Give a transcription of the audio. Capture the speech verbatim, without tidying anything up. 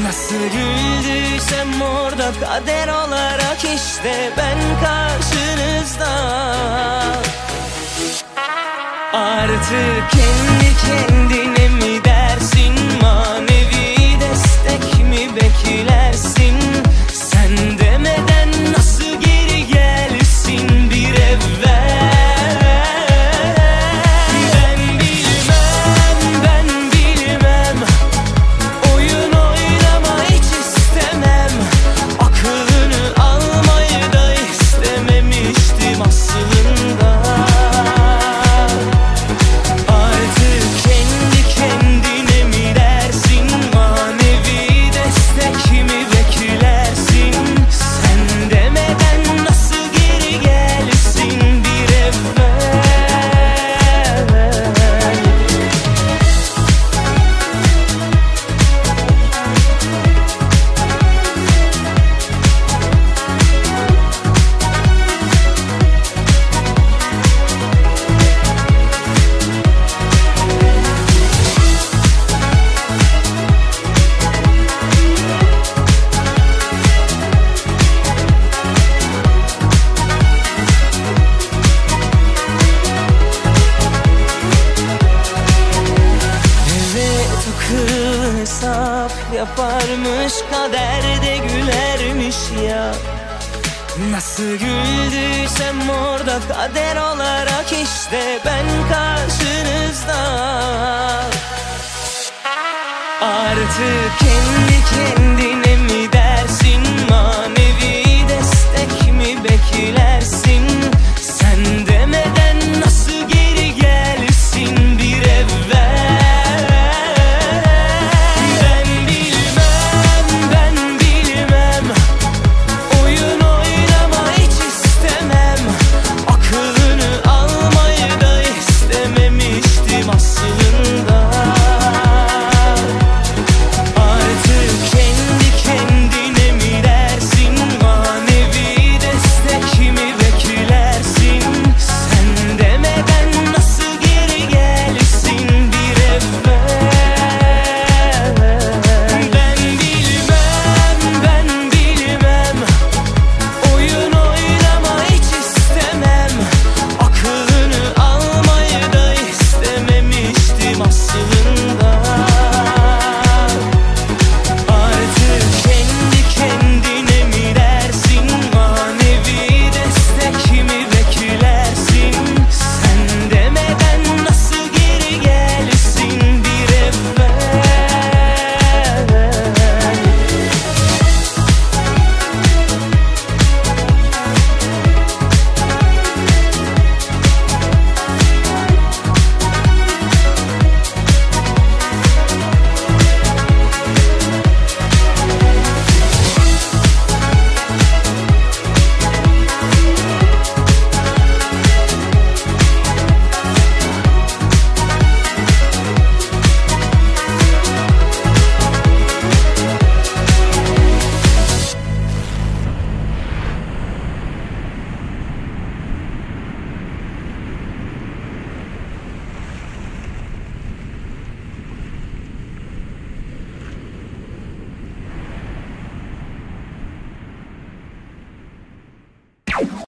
Nasıl güldüysem orada kader olarak işte ben karşınızda. Artık kendi kendine mi dersin, manevi destek mi beklersin? Sen demeden nasıl geri gelsin bir evvel? Ben bilmem, ben bilmem, oyun oynama hiç istemem. Aklını almayı da istememiştim aslında. Artık kendi kendine mi dersin, manevi destek mi beklersin? Sen demeden nasıl geri gelsin bir evvel? Akıl hesap yaparmış, kaderde gülermiş ya. Nasıl güldüysem orada kader olarak işte ben karşınızda. Artık kendi kendine